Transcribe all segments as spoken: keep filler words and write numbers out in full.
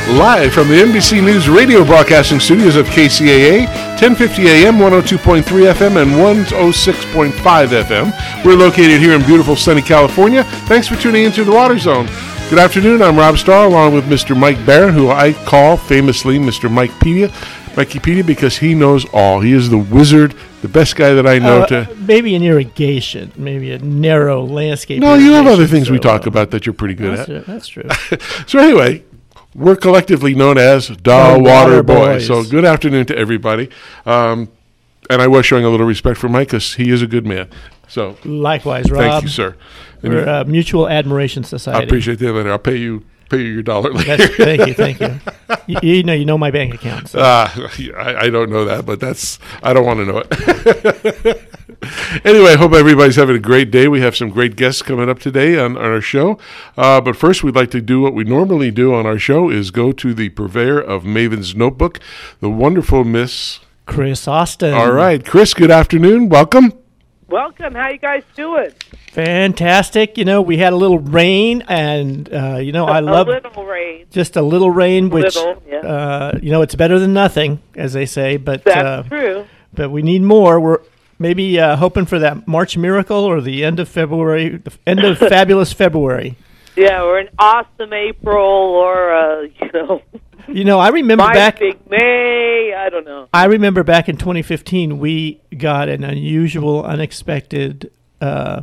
Live from the N B C News radio broadcasting studios of K C A A, ten fifty A M, one oh two point three F M, and one oh six point five F M. We're located here in beautiful sunny California. Thanks for tuning into The Water Zone. Good afternoon. I'm Rob Starr, along with Mister Mike Barron, who I call famously Mister Mikepedia, Mikepedia, because he knows all. He is the wizard, the best guy that I know. Uh, to maybe an irrigation, maybe a narrow landscape. No, you have other things so, we talk about that you're pretty good that's at. True, that's true. So anyway, we're collectively known as Da The Water Water Boys. Boys. So good afternoon to everybody. Um, and I was showing a little respect for Mike because he is a good man. So likewise, Rob. Thank you, sir. And We're a mutual admiration society. I appreciate that later. I'll pay you pay you your dollar later. That's, thank you, thank you. you. You know, you know my bank account. So. Uh, I, I don't know that, but that's I don't want to know it. Anyway, I hope everybody's having a great day. We have some great guests coming up today on, on our show. Uh, but first, we'd like to do what we normally do on our show, is go to the purveyor of Maven's Notebook, the wonderful Miss Chris Austin. All right, Chris, good afternoon. Welcome. Welcome. How you guys doing? Fantastic. You know, we had a little rain, and, uh, you know, a, I love... A little rain. Just a little rain, which, little, yeah. uh, you know, it's better than nothing, as they say. But That's uh, true. But we need more. We're maybe uh, hoping for that March miracle or the end of February, the end of fabulous February. Yeah, or an awesome April, or, uh, you know... You know, I remember My back... big May, I don't know. I remember back in twenty fifteen, we got an unusual, unexpected uh,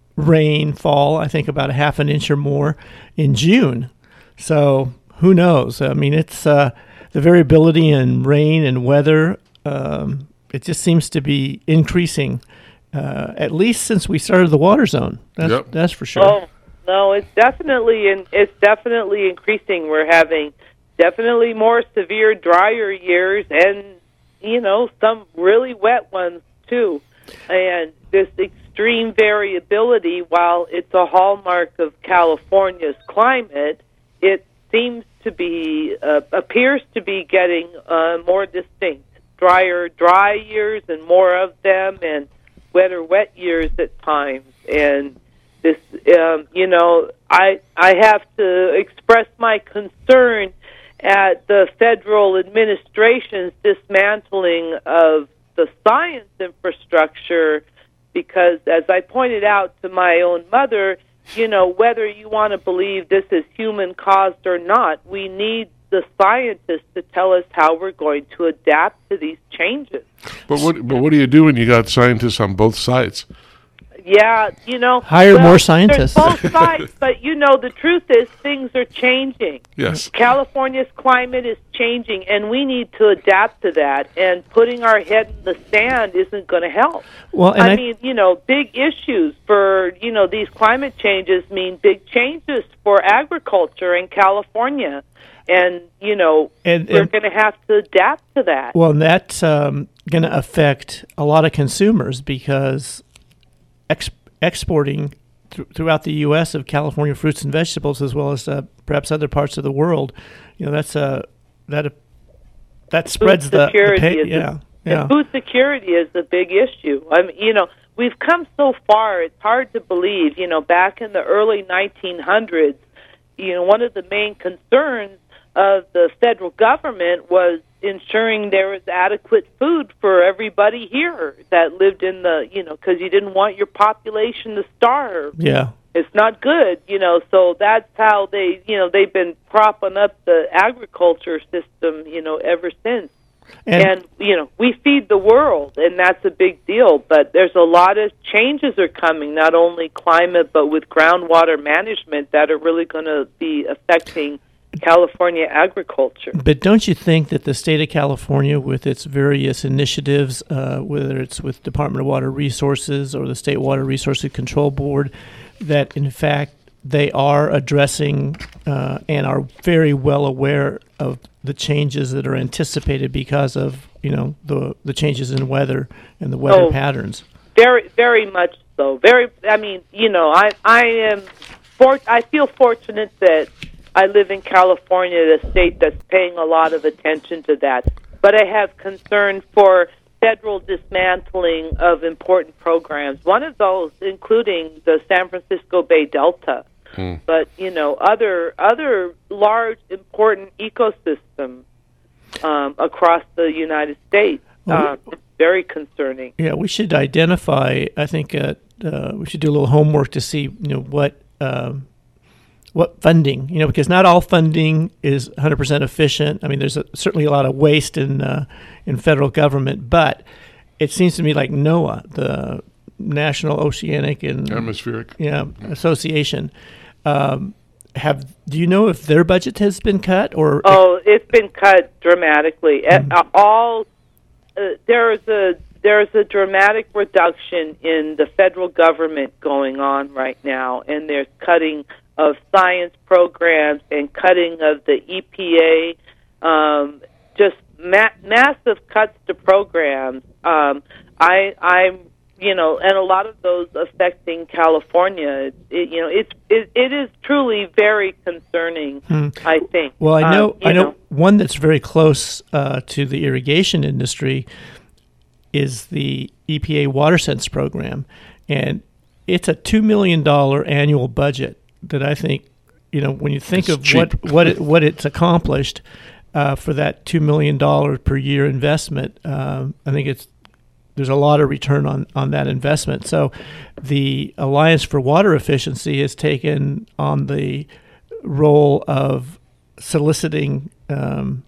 rainfall, I think about a half an inch or more, in June. So, who knows? I mean, it's uh, the variability in rain and weather, um, it just seems to be increasing, uh, at least since we started the water zone. That's, Yep. that's for sure. Oh, no, it's definitely, in, it's definitely increasing. We're having... Definitely more severe, drier years, and, you know, some really wet ones, too. And this extreme variability, while it's a hallmark of California's climate, it seems to be, uh, appears to be getting uh, more distinct. Drier, dry years and more of them, and wetter, wet years at times. And this, um, you know, I I have to express my concern at the federal administration's dismantling of the science infrastructure, because, as I pointed out to my own mother, you know, whether you want to believe this is human-caused or not, we need the scientists to tell us how we're going to adapt to these changes. But what but what do you do when you got scientists on both sides? Yeah, you know. Hire well, more scientists. There's both sides, but, you know, the truth is things are changing. Yes. California's climate is changing, and we need to adapt to that, and putting our head in the sand isn't going to help. Well, and I, I mean, you know, big issues for, you know, these climate changes mean big changes for agriculture in California, and, you know, And- we're and- going to have to adapt to that. Well, and that's um, going to affect a lot of consumers because ex- exporting th- throughout the U S of California fruits and vegetables, as well as uh, perhaps other parts of the world, you know, that's a that uh, that spreads food the, the security pay, is yeah, a, yeah. and food security is a big issue. I mean, you know, we've come so far; it's hard to believe. You know, back in the early nineteen hundreds, you know, one of the main concerns of the federal government was ensuring there was adequate food for everybody here that lived in the, you know, because you didn't want your population to starve. Yeah. It's not good, you know, so that's how they, you know, they've been propping up the agriculture system, you know, ever since. And, And, you know, we feed the world, and that's a big deal, but there's a lot of changes are coming, not only climate, but with groundwater management that are really going to be affecting California agriculture. But don't you think that the state of California, with its various initiatives, uh, whether it's with Department of Water Resources or the State Water Resources Control Board, that in fact they are addressing uh, and are very well aware of the changes that are anticipated because of, you know, the the changes in weather and the weather Oh. patterns? Very, very much so. Very, I mean, you know, I I am, for, I feel fortunate that I live in California, the state that's paying a lot of attention to that. But I have concern for federal dismantling of important programs. One of those including the San Francisco Bay Delta. Mm. but you know, other other large important ecosystems um, across the United States. Well, Uh, very concerning. Yeah, we should identify. I think uh, uh, we should do a little homework to see, you know, what um, what funding, you know, because not all funding is one hundred percent efficient. I mean, there's a, certainly a lot of waste in uh, in federal government, but it seems to me like NOAA, the National Oceanic and Atmospheric yeah, Association, um, have. Do you know if their budget has been cut or? Oh, it's been cut dramatically. Mm-hmm. Uh, all uh, there's a there's a dramatic reduction in the federal government going on right now, and there's cutting of science programs and cutting of the E P A, um, just ma- massive cuts to programs. Um, I, I'm, you know, and a lot of those affecting California. It, you know, it's it, it is truly very concerning. Hmm. I think. Well, I know, um, you I know, know one that's very close uh, to the irrigation industry is the E P A WaterSense program, and it's a two million dollar annual budget that I think, you know, when you think It's of cheap. what what it, what it's accomplished uh, for that two million dollars per year investment, um, I think it's there's a lot of return on, on that investment. So the Alliance for Water Efficiency has taken on the role of soliciting um,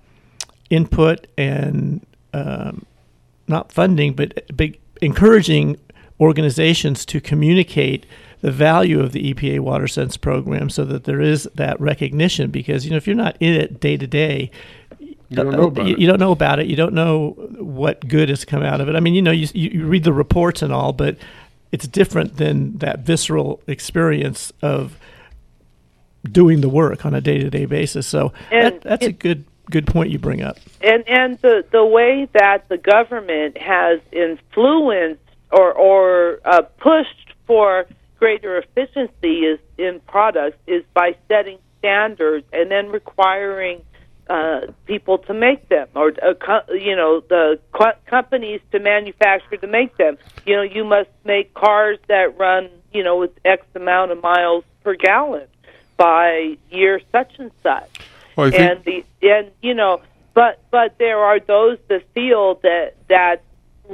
input and um, not funding, but, but encouraging organizations to communicate the value of the E P A WaterSense program so that there is that recognition. Because, you know, if you're not in it day to day, You don't know about you, it. you don't know about it. You don't know what good has come out of it. I mean, you know, you, you read the reports and all, but it's different than that visceral experience of doing the work on a day-to-day basis. So And that, that's a it- good good point you bring up. And and the the way that the government has influenced or or uh, pushed for greater efficiency is in products is by setting standards and then requiring uh, people to make them, or uh, co- you know, the co- companies to manufacture to make them. You know, you must make cars that run, you know, with X amount of miles per gallon by year such and such. Well, I think And the and you know, but but there are those that feel that that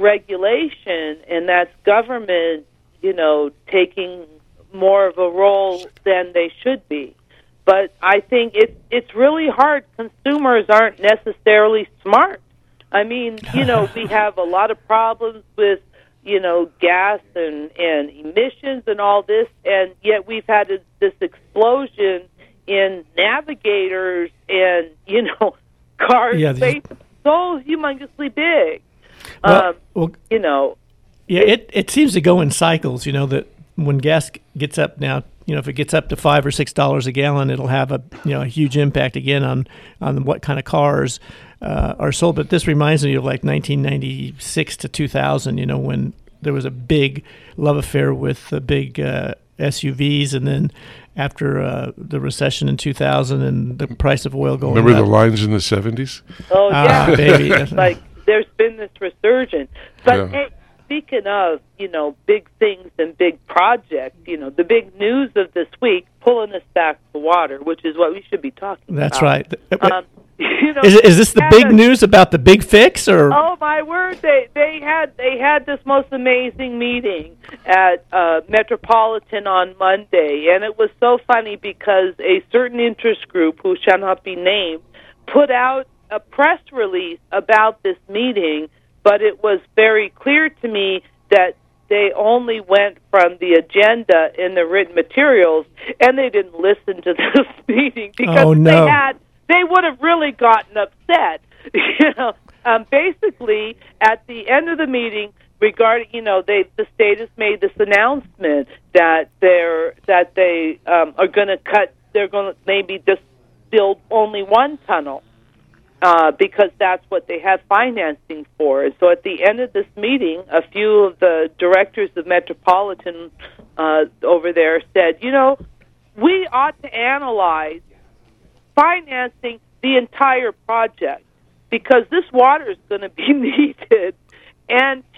regulation and that's government, you know, taking more of a role than they should be. But I think it's it's really hard. Consumers aren't necessarily smart. I mean, you know, we have a lot of problems with, you know, gas and, and emissions and all this, and yet we've had a, this explosion in navigators and, you know, cars Yeah, space so humongously big. Well, um, well, you know, yeah, it, it seems to go in cycles, you know, that when gas gets up now, you know, if it gets up to five or six dollars a gallon, it'll have a, you know, a huge impact again on, on what kind of cars uh, are sold. But this reminds me of like nineteen ninety-six to two thousand, you know, when there was a big love affair with the big uh, S U Vs, and then after uh, the recession in two thousand and the price of oil going remember up. the lines in the seventies? oh Ah, yeah, baby. like there's been this resurgence. But Yeah. hey, speaking of, you know, big things and big projects, you know, the big news of this week, pulling us back to water, which is what we should be talking That's about. right. Um, you know, Is, is this the had big a- news about the big fix, or? Oh my word! They they had they had this most amazing meeting at uh, Metropolitan on Monday, and it was so funny because a certain interest group, who shall not be named, put out a press release about this meeting, but it was very clear to me that they only went from the agenda in the written materials, and they didn't listen to this meeting because Oh, if no. they had, they would have really gotten upset. You know, um, basically at the end of the meeting, regarding, you know, they the state has made this announcement that they're that they um, are going to cut. They're going to maybe just build only one tunnel. Uh, because that's what they have financing for. And so at the end of this meeting, a few of the directors of Metropolitan uh, over there said, you know, we ought to analyze financing the entire project because this water is going to be needed. And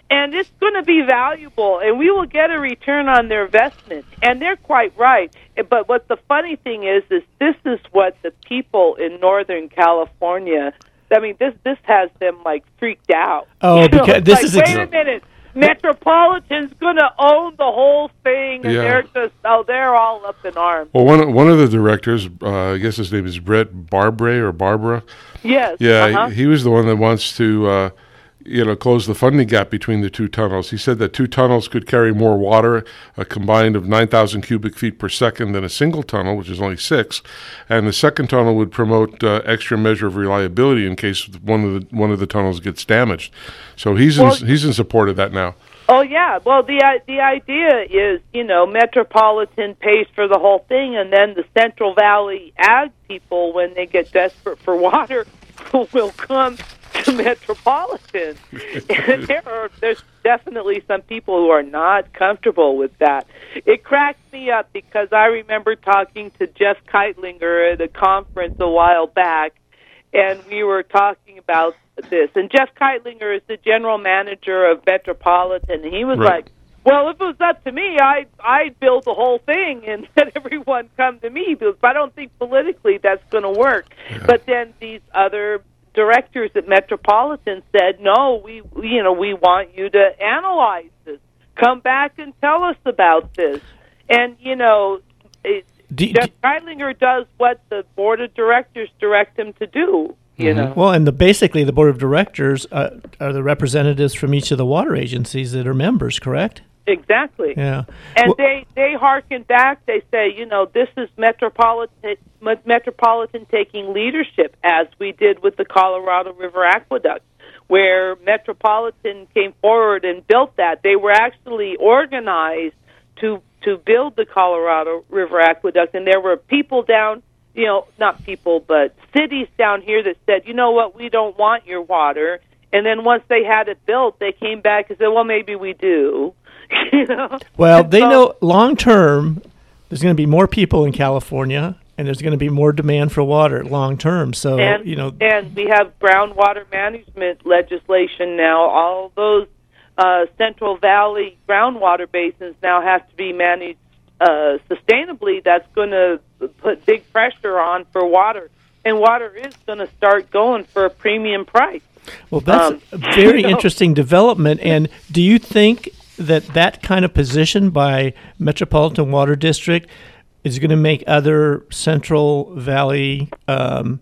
and it's going to be valuable, and we will get a return on their investment. And they're quite right. But what the funny thing is, is this is what the people in Northern California, I mean, this this has them, like, freaked out. Oh, you know, because this like, is... Wait a minute. Metropolitan's going to own the whole thing, and Yeah. they're just, oh, they're all up in arms. Well, one one of the directors, uh, I guess his name is Brett Barbray or Barbara. Yes. Yeah, uh-huh. he, he was the one that wants to, uh, you know, close the funding gap between the two tunnels. He said that two tunnels could carry more water, a combined of nine thousand cubic feet per second, than a single tunnel, which is only six. And the second tunnel would promote uh, extra measure of reliability in case one of the one of the tunnels gets damaged. So he's Well, in, he's in support of that now. Oh, yeah. Well, the uh, the idea is, you know, Metropolitan pays for the whole thing, and then the Central Valley ag people, when they get desperate for water, will come to Metropolitan. And there are, there's definitely some people who are not comfortable with that. It cracks me up because I remember talking to Jeff Keitlinger at a conference a while back, and we were talking about this. And Jeff Keitlinger is the general manager of Metropolitan. And he was Right. like, well, if it was up to me, I'd, I'd build the whole thing and let everyone come to me, because I don't think politically that's going to work. Yeah. But then these other directors at Metropolitan said, no, we, you know, we want you to analyze this. Come back and tell us about this. And, you know, it, Do- Jeff do- Keitlinger does what the board of directors direct him to do, you know. Well, and the basically the board of directors uh, are the representatives from each of the water agencies that are members, correct? Exactly. Yeah. And Well- they, they hearken back. They say, you know, this is Metropolitan, Metropolitan taking leadership, as we did with the Colorado River Aqueduct, where Metropolitan came forward and built that. They were actually organized to to build the Colorado River Aqueduct, and there were people down, you know, not people, but cities down here that said, you know what, we don't want your water. And then once they had it built, they came back and said, well, maybe we do. You know? Well, And they so- know long term there's going to be more people in California, and there's going to be more demand for water long term. So, and, you know, and we have groundwater management legislation now. All those uh, Central Valley groundwater basins now have to be managed uh, sustainably. That's going to put big pressure on for water, and water is going to start going for a premium price. well, that's um, a very you know. interesting development. And do you think that that kind of position by Metropolitan Water District is going to make other Central Valley um,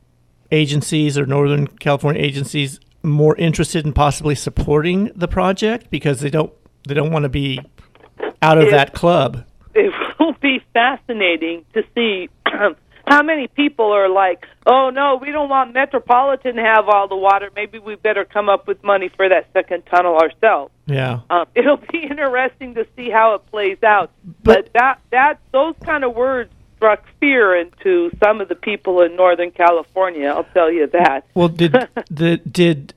agencies or Northern California agencies more interested in possibly supporting the project because they don't they don't want to be out of It- that club? It will be fascinating to see how many people are like, oh, no, we don't want Metropolitan to have all the water. Maybe we better come up with money for that second tunnel ourselves. Yeah. Um, it'll be interesting to see how it plays out. But- But, that that those kind of words struck fear into some of the people in Northern California, I'll tell you that. Well, did the did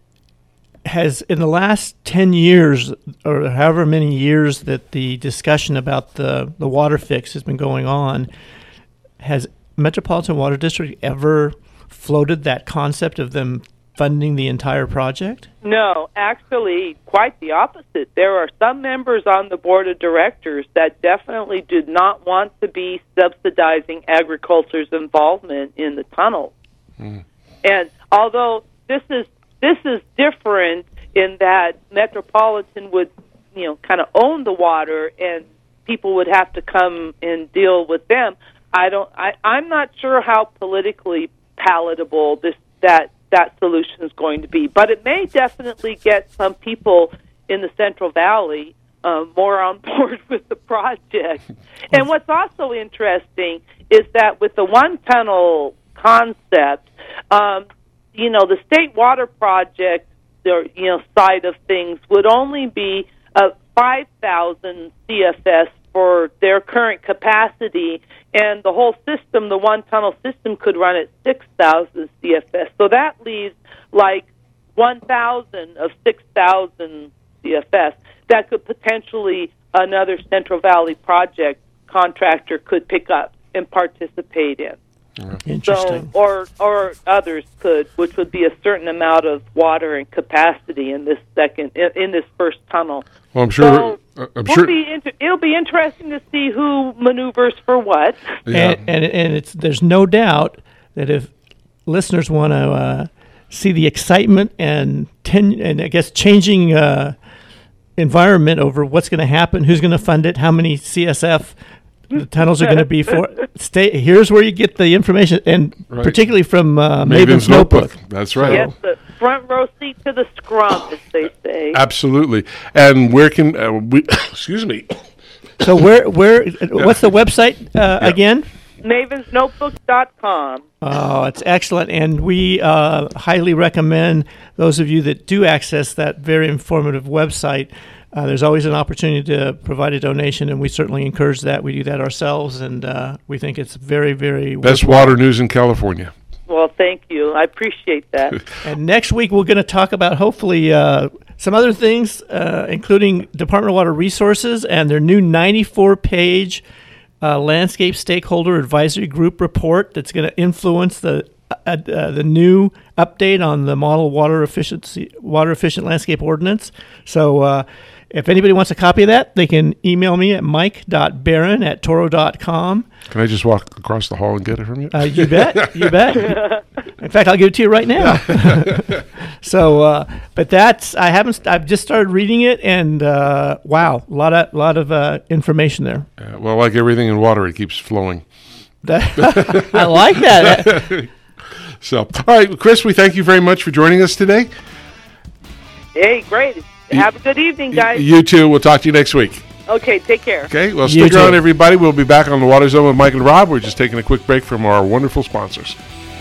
has in the last ten years or however many years that the discussion about the the water fix has been going on, has Metropolitan Water District ever floated that concept of them funding the entire project? No, actually, quite the opposite. There are some members on the board of directors that definitely did not want to be subsidizing agriculture's involvement in the tunnel. Mm. And although this is this is different in that Metropolitan would, you know, kind of own the water and people would have to come and deal with them. I don't. I, I'm not sure how politically palatable this that that solution is going to be, but it may definitely get some people in the Central Valley uh, more on board with the project. And what's also interesting is that with the one tunnel concept, um, you know, the state water project, or you know, side of things would only be uh, five thousand C F S for their current capacity, and the whole system, the one tunnel system, could run at six thousand C F S. So that leaves like one thousand of six thousand C F S that could potentially another Central Valley project contractor could pick up and participate in. Interesting. So, or or others could, which would be a certain amount of water and capacity in this second in, in this first tunnel. Well, I'm sure. So, uh, I'm we'll sure. Be inter- it'll be interesting to see who maneuvers for what. Yeah. And, and and it's there's no doubt that if listeners want to uh, see the excitement and ten, and I guess changing uh, environment over what's going to happen, who's going to fund it, how many C S F the tunnels are going to be for. Stay. Here's where you get the information, and Right. particularly from uh, Maven's Maven's Notebook. Notebook. That's right. Yes, the front row seat to the scrum, as they say. Absolutely. And where can uh, we? Excuse me. So where where what's the website uh, again? Mavens Notebook dot com. Oh, it's excellent, and we uh, highly recommend those of you that do access that very informative website. Uh, there's always an opportunity to provide a donation, and we certainly encourage that. We do that ourselves, and uh, we think it's very, very Best worthwhile. water news in California. Well, thank you. I appreciate that. And next week we're going to talk about hopefully uh, some other things, uh, including Department of Water Resources and their new ninety-four page uh, landscape stakeholder advisory group report that's going to influence the uh, uh, the new update on the model water efficiency water efficient landscape ordinance. So. Uh, If anybody wants a copy of that, they can email me at mike dot barron at toro dot com. Can I just walk across the hall and get it from you? Uh, you bet. You bet. In fact, I'll give it to you right now. so, uh, but that's, I haven't, I've just started reading it, and uh, wow, a lot of, lot of uh, information there. Uh, well, like everything in water, it keeps flowing. That, I like that. So, all right, Chris, we thank you very much for joining us today. Hey, great. Have a good evening, guys. You too. We'll talk to you next week. Okay, take care. Okay, well, You stick around, too. everybody. We'll be back on the Water Zone with Mike and Rob. We're just taking a quick break from our wonderful sponsors.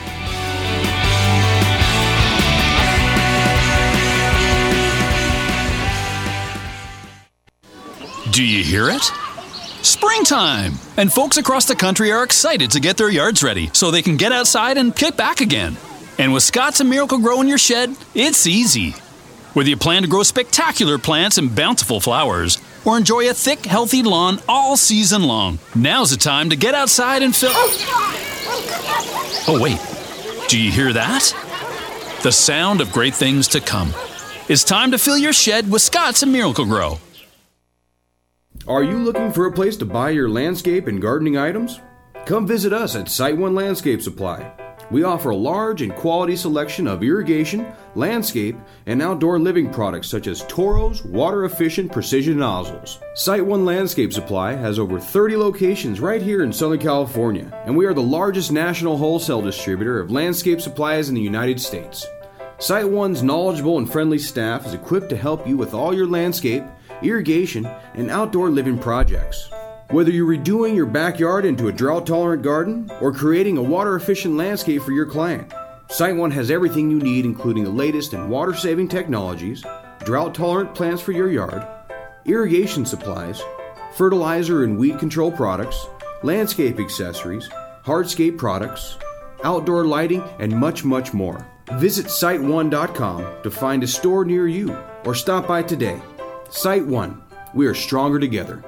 Do you hear it? Springtime! And folks across the country are excited to get their yards ready so they can get outside and kick back again. And with Scott's and Miracle-Gro in your shed, it's easy. Whether you plan to grow spectacular plants and bountiful flowers, or enjoy a thick, healthy lawn all season long, now's the time to get outside and fill... Oh, wait. Do you hear that? The sound of great things to come. It's time to fill your shed with Scott's and Miracle-Gro. Are you looking for a place to buy your landscape and gardening items? Come visit us at Site One Landscape Supply. We offer a large and quality selection of irrigation, landscape, and outdoor living products such as Toro's water-efficient precision nozzles. Site One Landscape Supply has over thirty locations right here in Southern California, and we are the largest national wholesale distributor of landscape supplies in the United States. Site One's knowledgeable and friendly staff is equipped to help you with all your landscape, irrigation, and outdoor living projects. Whether you're redoing your backyard into a drought-tolerant garden or creating a water-efficient landscape for your client, Site One has everything you need, including the latest in water-saving technologies, drought-tolerant plants for your yard, irrigation supplies, fertilizer and weed control products, landscape accessories, hardscape products, outdoor lighting, and much, much more. Visit site one dot com to find a store near you or stop by today. Site One. We are stronger together.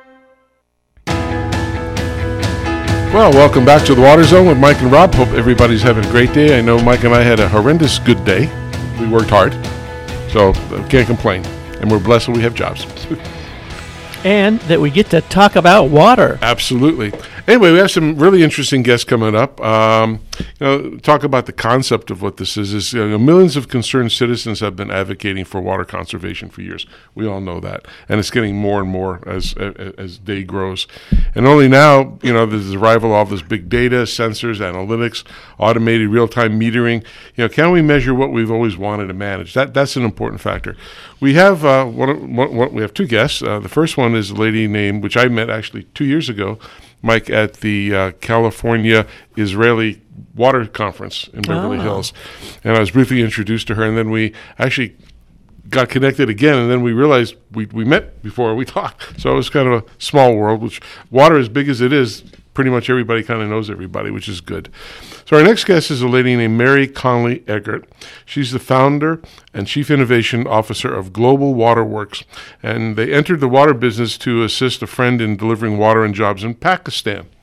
Well, welcome back to the Water Zone with Mike and Rob. Hope everybody's having a great day. I know Mike and I had a horrendous good day. We worked hard, so uh, can't complain. And we're blessed that we have jobs. And that we get to talk about water. Absolutely. Anyway, we have some really interesting guests coming up. Um, you know, talk about the concept of what this is. Is you know, millions of concerned citizens have been advocating for water conservation for years. We all know that, and it's getting more and more as as, as day grows. And only now, you know, there's the arrival of all this big data, sensors, analytics, automated real-time metering. You know, can we measure what we've always wanted to manage? That that's an important factor. We have uh, one, one, one, we have two guests. Uh, the first one is a lady named, which I met actually two years ago, Mike, at the uh, California Israeli Water Conference in Beverly Oh. Hills. And I was briefly introduced to her, and then we actually got connected again, and then we realized we, we met before we talked. So it was kind of a small world, which water, as big as it is, pretty much everybody kind of knows everybody, which is good. So our next guest is a lady named Mary Conley Eggert. She's the founder and chief innovation officer of Global Water Works, and they entered the water business to assist a friend in delivering water and jobs in Pakistan.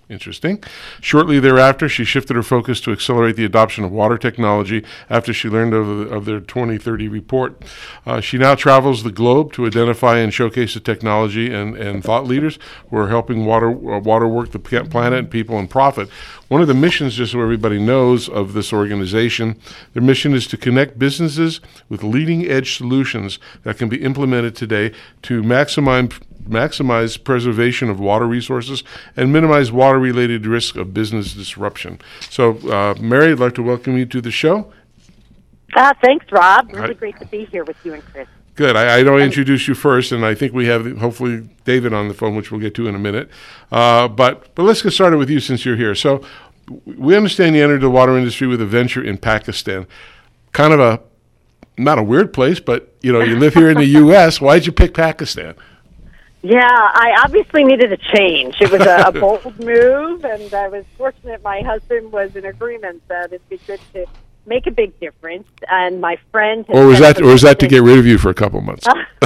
Interesting. Shortly thereafter, she shifted her focus to accelerate the adoption of water technology after she learned of, the, of their twenty thirty report. Uh, she now travels the globe to identify and showcase the technology and, and thought leaders who are helping water uh, water work the planet and people and profit. One of the missions, just so everybody knows, of this organization, their mission is to connect businesses with leading-edge solutions that can be implemented today to maximize maximize preservation of water resources and minimize water-related risk of business disruption. So, uh, Mary, I'd like to welcome you to the show. Uh, thanks, Rob. Really I, great to be here with you and Chris. Good. I, I don't introduce you first, and I think we have, hopefully, David on the phone, which we'll get to in a minute. Uh, but, but let's get started with you since you're here. So, we understand you entered the water industry with a venture in Pakistan. Kind of a, not a weird place, but, you know, you live here in the U S Why'd you pick Pakistan? Yeah, I obviously needed a change. It was a, a bold move, and I was fortunate my husband was in agreement that it'd be good to make a big difference. And my friend... Or was that, or was that to get rid of you for a couple months?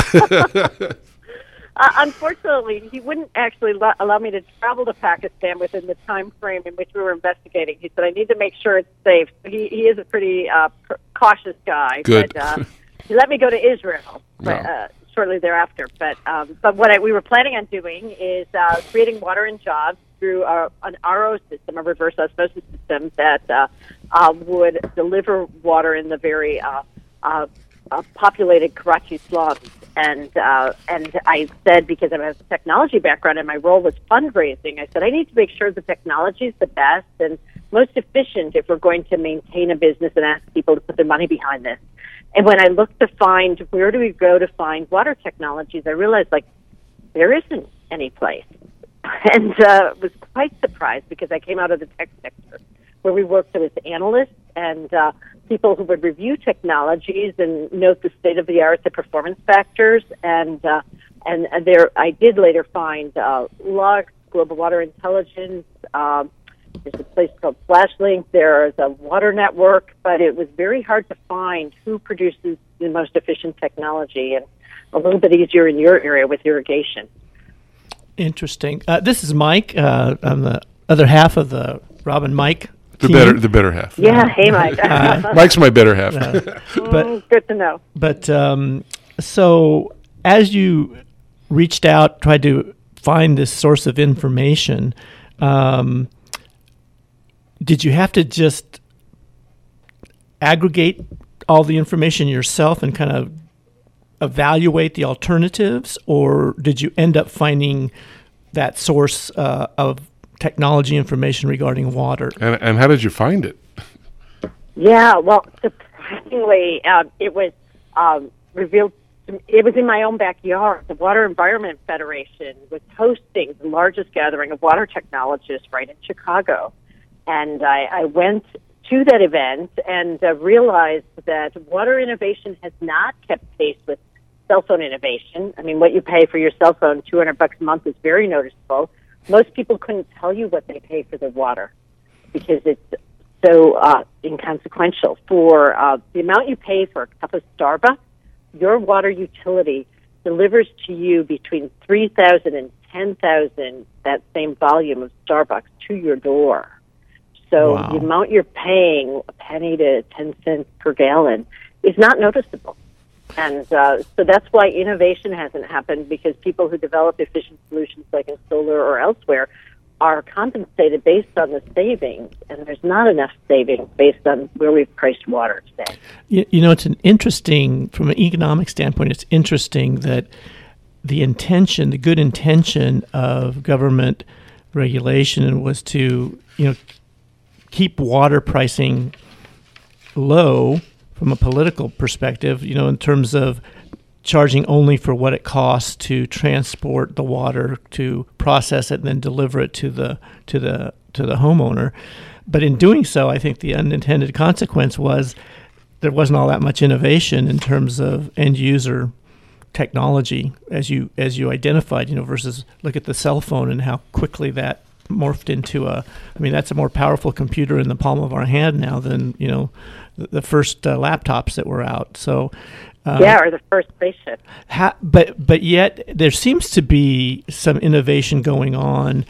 uh, unfortunately, he wouldn't actually lo- allow me to travel to Pakistan within the time frame in which we were investigating. He said, I need to make sure it's safe. He, he is a pretty uh, pr- cautious guy. Good. But uh, he let me go to Israel. But, uh, shortly thereafter. But um, but what I, we were planning on doing is uh, creating water and jobs through uh, an R O system, a reverse osmosis system that uh, uh, would deliver water in the very uh, uh, uh, populated Karachi slums. And uh, and I said, because I have a technology background and my role was fundraising, I said I need to make sure the technology is the best and most efficient if we're going to maintain a business and ask people to put their money behind this. And when I looked to find where do we go to find water technologies, I realized, like, there isn't any place. And uh, was quite surprised because I came out of the tech sector where we worked with analysts and uh, people who would review technologies and note the state of the art, the performance factors. And uh, and there, I did later find uh, Lux, Global Water Intelligence. Um, There's a place called FlashLink. There's a water network, but it was very hard to find who produces the most efficient technology, and a little bit easier in your area with irrigation. Interesting. Uh, this is Mike. Uh, I'm the other half of the Rob and Mike The team. better, the better half. Yeah, hey, Mike. Uh, Mike's my better half. Uh, but mm, good to know. But um, so as you reached out, tried to find this source of information, um, did you have to just aggregate all the information yourself and kind of evaluate the alternatives, or did you end up finding that source uh, of technology information regarding water? And, and how did you find it? Yeah, well, surprisingly, uh, it was um, revealed. It was in my own backyard. The Water Environment Federation was hosting the largest gathering of water technologists right in Chicago. And I, I went to that event and uh, realized that water innovation has not kept pace with cell phone innovation. I mean, what you pay for your cell phone, two hundred bucks a month, is very noticeable. Most people couldn't tell you what they pay for their water because it's so uh, inconsequential. For uh, the amount you pay for a cup of Starbucks, your water utility delivers to you between three thousand and ten thousand, that same volume of Starbucks, to your door. So wow. The amount you're paying, a penny to ten cents per gallon, is not noticeable. And uh, so that's why innovation hasn't happened, because people who develop efficient solutions like in solar or elsewhere are compensated based on the savings, and there's not enough savings based on where we've priced water today. You, you know, it's an interesting, from an economic standpoint, it's interesting that the intention, the good intention of government regulation was to, you know, keep water pricing low from a political perspective, you know, in terms of charging only for what it costs to transport the water, to process it, and then deliver it to the to the to the homeowner. But in doing so, I think the unintended consequence was there wasn't all that much innovation in terms of end user technology, as you as you identified, you know, versus look at the cell phone and how quickly that morphed into a, I mean, that's a more powerful computer in the palm of our hand now than, you know, the, the first uh, laptops that were out. So, um, yeah, or the first spaceship. ha, but but yet there seems to be some innovation going on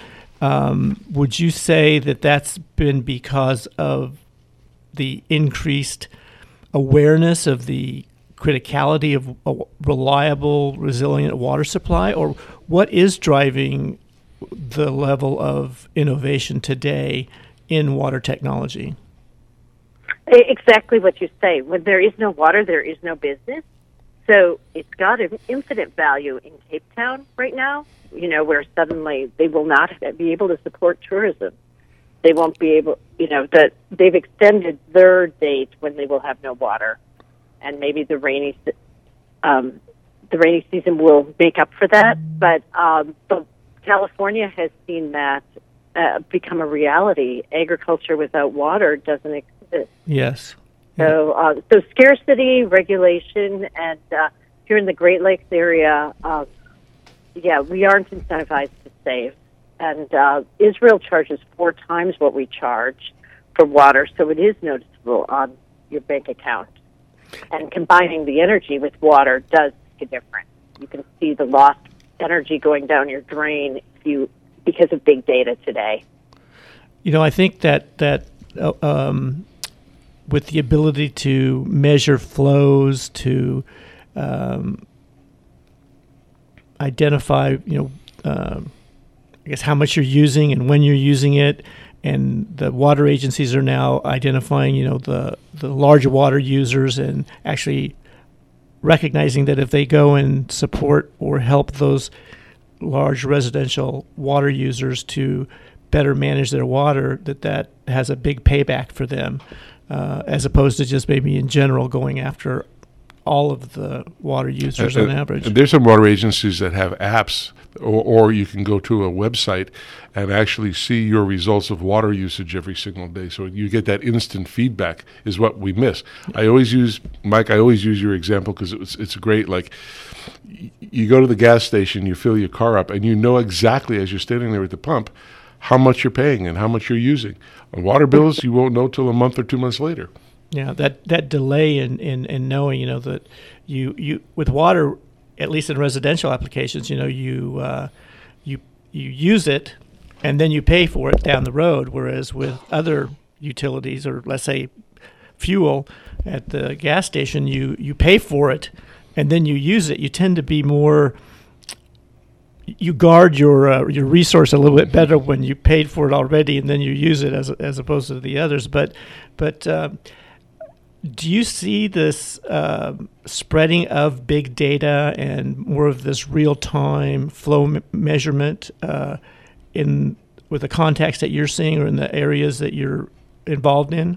Um, would you say that that's been because of the increased awareness of the criticality of a reliable, resilient water supply, or what is driving the level of innovation today in water technology? Exactly what you say. When there is no water, there is no business. So it's got an infinite value in Cape Town right now, you know, where suddenly they will not be able to support tourism. They won't be able, you know, that they've extended their date when they will have no water. And maybe the rainy um, the rainy season will make up for that. But, um, but California has seen that uh, become a reality. Agriculture without water doesn't exist. Yes. So, uh, so scarcity, regulation, and uh, here in the Great Lakes area, uh, yeah, we aren't incentivized to save. And uh, Israel charges four times what we charge for water, so it is noticeable on your bank account. And combining the energy with water does make a difference. You can see the lost energy going down your drain if you because of big data today. You know, I think that that uh, um, with the ability to measure flows, to um, identify, you know, um, I guess how much you're using and when you're using it, and the water agencies are now identifying, you know, the the large water users and actually recognizing that if they go and support or help those large residential water users to better manage their water, that that has a big payback for them, uh, as opposed to just maybe in general going after all of the water users uh, on average. There's some water agencies that have apps, or, or you can go to a website and actually see your results of water usage every single day. So you get that instant feedback is what we miss. I always use, Mike, I always use your example because it's, it's great. Like, y- you go to the gas station, you fill your car up, and you know exactly as you're standing there at the pump how much you're paying and how much you're using. On water bills, you won't know till a month or two months later. Yeah, that, that delay in, in, in knowing, you know, that you, you with water, at least in residential applications, you know, you uh, you you use it and then you pay for it down the road, whereas with other utilities, or let's say fuel at the gas station, you, you pay for it and then you use it. You tend to be more, you guard your uh, your resource a little bit better when you paid for it already and then you use it as as opposed to the others. But but uh, do you see this uh, spreading of big data and more of this real-time flow m- measurement uh, in with the context that you're seeing or in the areas that you're involved in?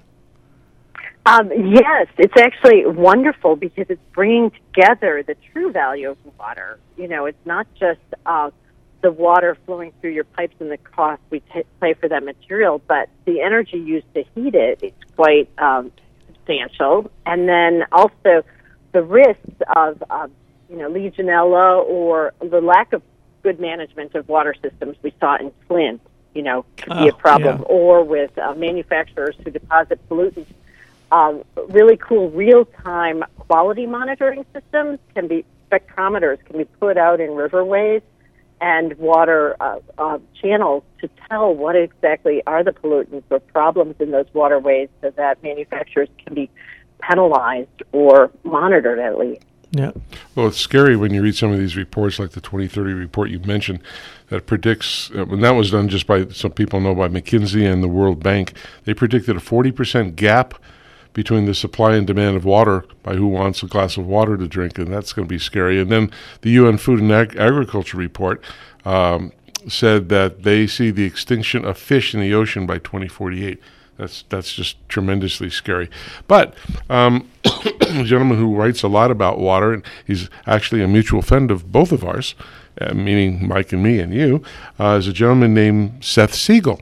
Um, yes, it's actually wonderful because it's bringing together the true value of water. You know, it's not just uh, the water flowing through your pipes and the cost we t- pay for that material, but the energy used to heat it. It's quite um, substantial, and then also the risks of, uh, you know, Legionella or the lack of good management of water systems we saw in Flint. You know, could oh, be a problem, yeah. or with uh, manufacturers who deposit pollutants. Um, really cool real-time quality monitoring systems can be, spectrometers can be put out in riverways and water uh, uh, channels to tell what exactly are the pollutants or problems in those waterways so that manufacturers can be penalized or monitored at least. Yeah. Well, it's scary when you read some of these reports, like the twenty thirty report you mentioned, that predicts, uh, and that was done just by, some people know, by McKinsey and the World Bank. They predicted a forty percent gap between the supply and demand of water by who wants a glass of water to drink, and that's going to be scary. And then the U N Food and Ag- Agriculture report um, said that they see the extinction of fish in the ocean by twenty forty-eight. That's that's just tremendously scary. But um, a gentleman who writes a lot about water, and he's actually a mutual friend of both of ours, uh, meaning Mike and me and you, uh, is a gentleman named Seth Siegel.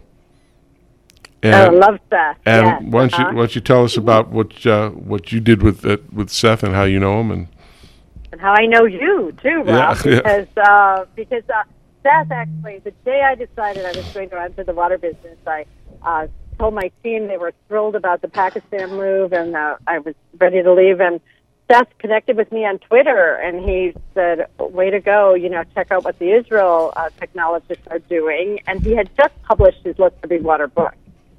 And, oh, I love Seth. And yes. why don't you uh-huh. why don't you tell us about what uh, what you did with uh, with Seth and how you know him, and and how I know you too, Rob, yeah, because yeah. Uh, because uh, Seth actually, the day I decided I was going to enter the water business, I uh, told my team. They were thrilled about the Pakistan move, and uh, I was ready to leave. And Seth connected with me on Twitter, and he said, way to go, you know, check out what the Israel uh, technologists are doing. And he had just published his Let's Be Water book.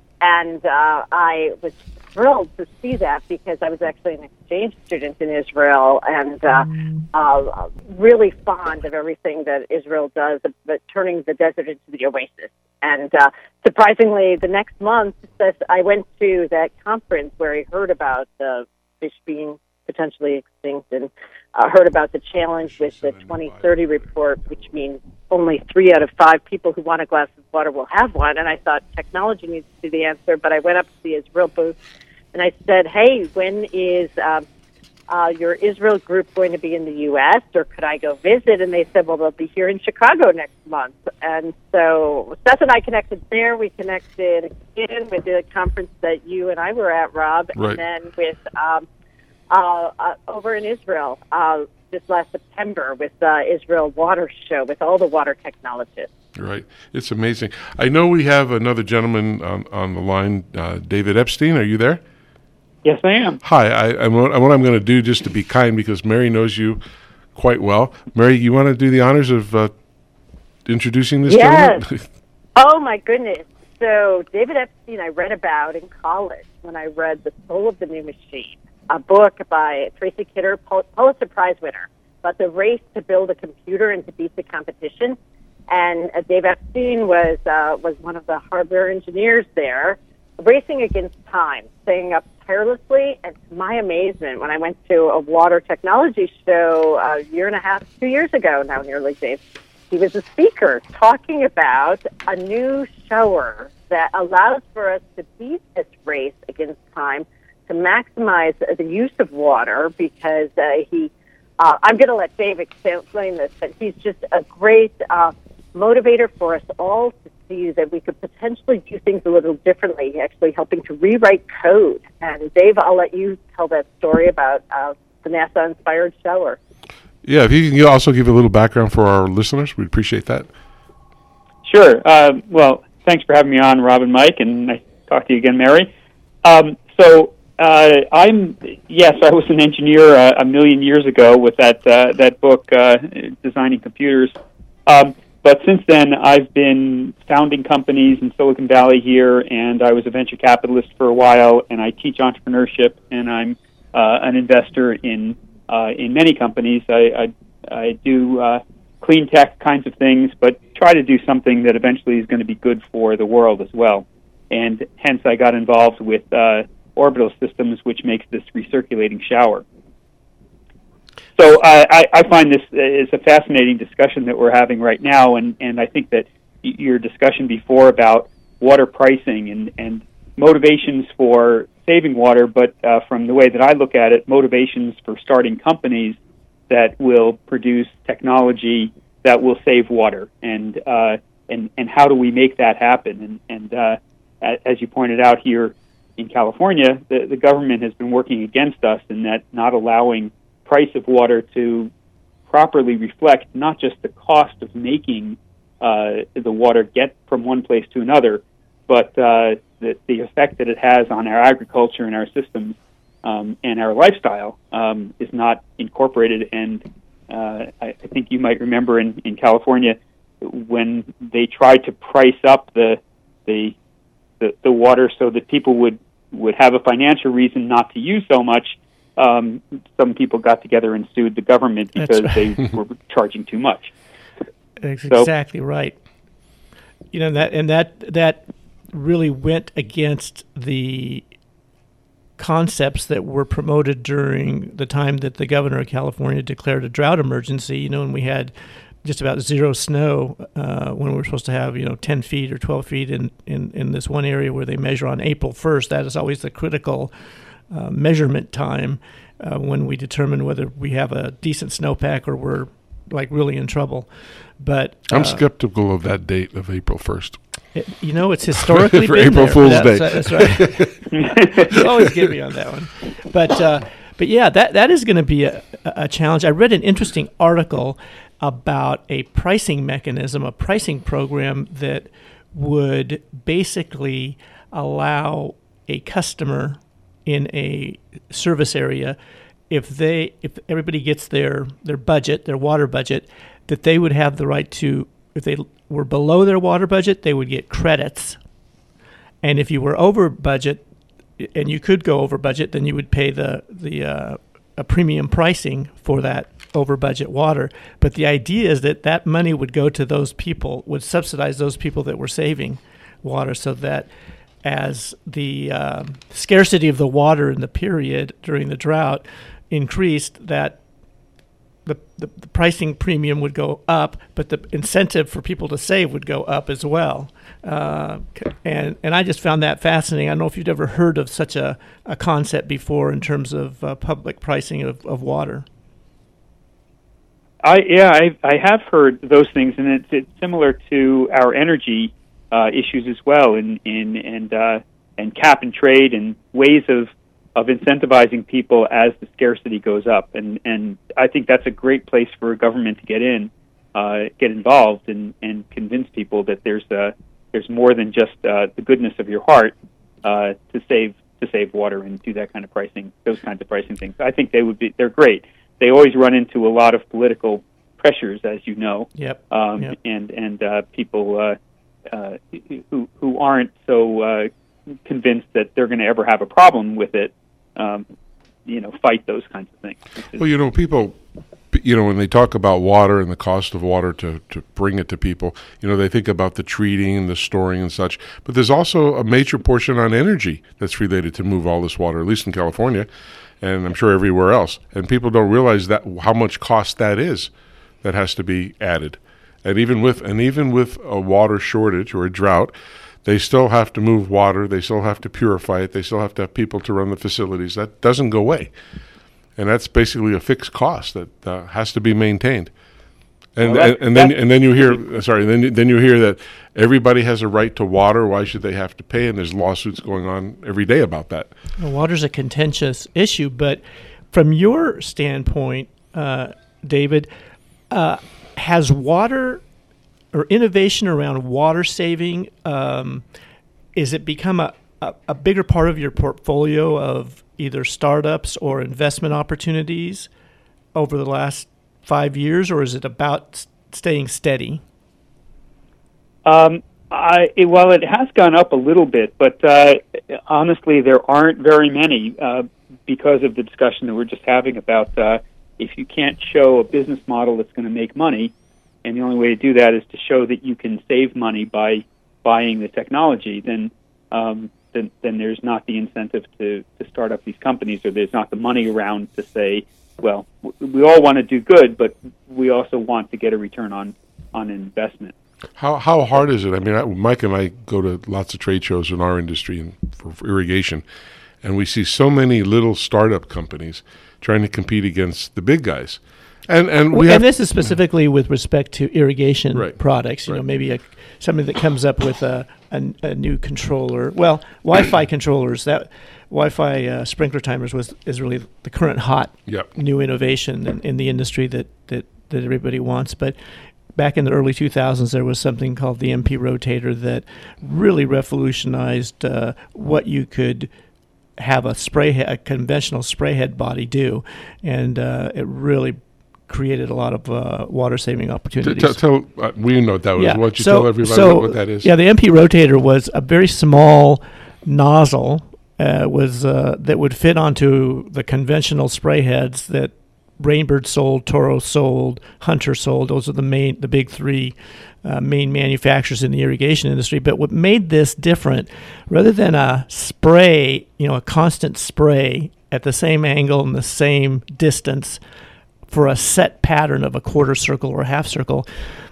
And uh, I was thrilled to see that because I was actually an exchange student in Israel and uh, uh, really fond of everything that Israel does, but turning the desert into the oasis. And uh, surprisingly, the next month, I went to that conference where I heard about the fish being potentially extinct and uh, heard about the challenge with the twenty thirty report, which means only three out of five people who want a glass of water will have one. And I thought technology needs to be the answer, but I went up to the Israel booth and I said, hey, when is um, uh, your Israel group going to be in the U S, or could I go visit? And they said, well, they'll be here in Chicago next month. And so Seth and I connected there. We connected again with the conference that you and I were at, Rob, right. and then with um, uh, uh, over in Israel uh, this last September with uh, Israel Water Show with all the water technologists. Right. It's amazing. I know we have another gentleman on, on the line, uh, David Epstein. Are you there? Yes, I am. Hi. I, I'm, what I'm going to do, just to be kind, because Mary knows you quite well. Mary, you want to do the honors of uh, introducing this yes. gentleman? Oh, my goodness. So David Epstein I read about in college when I read The Soul of the New Machine, a book by Tracy Kidder, Pul- Pulitzer Prize winner, about the race to build a computer and to beat the competition. And uh, Dave Epstein was uh, was one of the hardware engineers there, racing against time, staying up tirelessly. And to my amazement, when I went to a water technology show a year and a half, two years ago now nearly, Dave, he was a speaker talking about a new shower that allows for us to beat this race against time, to maximize the use of water, because uh, he, uh, I'm going to let Dave explain this, but he's just a great uh, motivator for us all to see that we could potentially do things a little differently, actually helping to rewrite code. And Dave, I'll let you tell that story about uh, the NASA-inspired shower. Yeah, if you can also give a little background for our listeners, we'd appreciate that. Sure. Uh, well, thanks for having me on, Rob and Mike, and nice to talk to you again, Mary. Um, so uh, I'm, yes, I was an engineer uh, a million years ago with that uh, that book, uh, Designing Computers. Um, but since then, I've been founding companies in Silicon Valley here, and I was a venture capitalist for a while, and I teach entrepreneurship, and I'm uh, an investor in uh, in many companies. I, I, I do uh, clean tech kinds of things, but try to do something that eventually is going to be good for the world as well. And hence I got involved with uh, Orbital Systems, which makes this recirculating shower. So uh, I, I find this is a fascinating discussion that we're having right now, and, and I think that your discussion before about water pricing and, and motivations for saving water, but uh, from the way that I look at it, motivations for starting companies that will produce technology that will save water, and uh, and and how do we make that happen? And, and uh, as you pointed out here in California, the, the government has been working against us in that not allowing price of water to properly reflect not just the cost of making uh, the water get from one place to another, but uh, the, the effect that it has on our agriculture and our systems um, and our lifestyle um, is not incorporated. And uh, I, I think you might remember in, in California when they tried to price up the the the, the water so that people would, would have a financial reason not to use so much. Um, some people got together and sued the government because right. they were charging too much. That's so, exactly right. You know that, and that that really went against the concepts that were promoted during the time that the governor of California declared a drought emergency. You know, and we had just about zero snow uh, when we were supposed to have, you know, ten feet or twelve feet in, in, in this one area where they measure on April first. That is always the critical uh, measurement time uh, when we determine whether we have a decent snowpack or we're like really in trouble. But I'm uh, skeptical of that date of April first. It, you know, it's historically for been April there. Fool's that's, Day. That's right. You always get me on that one. But uh, but yeah, that that is going to be a, a challenge. I read an interesting article about a pricing mechanism, a pricing program that would basically allow a customer in a service area, if they if everybody gets their their budget, their water budget, that they would have the right to, if they were below their water budget, they would get credits. And if you were over budget, and you could go over budget, then you would pay the the uh, a premium pricing for that over budget water. But the idea is that that money would go to those people, would subsidize those people that were saving water, so that as the um, scarcity of the water in the period during the drought increased, that the, the, the pricing premium would go up, but the incentive for people to save would go up as well. Uh, and and I just found that fascinating. I don't know if you'd ever heard of such a, a concept before in terms of uh, public pricing of, of water. I yeah, I I have heard those things, and it's, it's similar to our energy uh, issues as well, in in and uh, and cap and trade and ways of of incentivizing people as the scarcity goes up, and and I think that's a great place for a government to get in, uh, get involved, and, and convince people that there's uh, there's more than just uh, the goodness of your heart uh, to save to save water and do that kind of pricing, those kinds of pricing things. I think they would be they're great. They always run into a lot of political pressures, as you know, yep. Um, yep. and and uh, people uh, uh, who who aren't so uh, convinced that they're going to ever have a problem with it. Um, you know, fight those kinds of things. Well, you know, people, you know, when they talk about water and the cost of water to, to bring it to people, you know, they think about the treating and the storing and such. But there's also a major portion on energy that's related to move all this water, at least in California, and I'm sure everywhere else. And people don't realize that how much cost that is that has to be added. And even with and even with a water shortage or a drought, they still have to move water. They still have to purify it. They still have to have people to run the facilities. That doesn't go away. And that's basically a fixed cost that uh, has to be maintained. And well, and, and then and then you hear sorry then then you hear that everybody has a right to water. Why should they have to pay? And there's lawsuits going on every day about that. Well, water's a contentious issue, but from your standpoint, uh, David, uh, has water or innovation around water saving, um, is it become a, a, a bigger part of your portfolio of either startups or investment opportunities over the last five years, or is it about s- staying steady? Um, I, it, well, it has gone up a little bit, but uh, honestly, there aren't very many uh, because of the discussion that we're just having about uh, if you can't show a business model that's going to make money, and the only way to do that is to show that you can save money by buying the technology, then um, then, then there's not the incentive to, to start up these companies, or there's not the money around to say, well, w- we all want to do good, but we also want to get a return on, on investment. How how hard is it? I mean, I, Mike and I go to lots of trade shows in our industry and for, for irrigation, and we see so many little startup companies trying to compete against the big guys. And and we well, have and this is specifically with respect to irrigation right. products. You right. know, maybe a, somebody that comes up with a, a, a new controller. Well, Wi-Fi controllers, that Wi-Fi uh, sprinkler timers was is really the current hot yep. new innovation in, in the industry that, that, that everybody wants. But back in the early two thousands, there was something called the M P rotator that really revolutionized uh, what you could have a spray he- a conventional spray head body do, and uh, it really created a lot of uh, water saving opportunities. T- t- tell uh, we know what that was. Yeah. Why don't you so, tell everybody so, what, what that is? Yeah, the M P rotator was a very small nozzle uh, was uh, that would fit onto the conventional spray heads that Rainbird sold, Toro sold, Hunter sold. Those are the main, the big three uh, main manufacturers in the irrigation industry. But what made this different, rather than a spray, you know, a constant spray at the same angle and the same distance for a set pattern of a quarter circle or a half circle,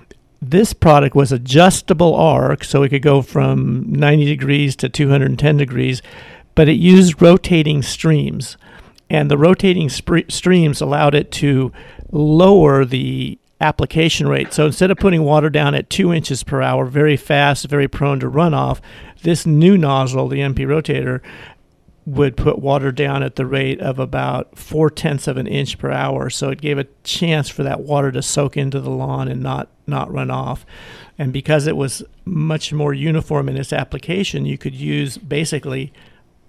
this product was adjustable arc, so it could go from ninety degrees to two hundred ten degrees, but it used rotating streams. And the rotating sp- streams allowed it to lower the application rate. So instead of putting water down at two inches per hour, very fast, very prone to runoff, this new nozzle, the M P rotator, would put water down at the rate of about four-tenths of an inch per hour. So it gave a chance for that water to soak into the lawn and not, not run off. And because it was much more uniform in its application, you could use basically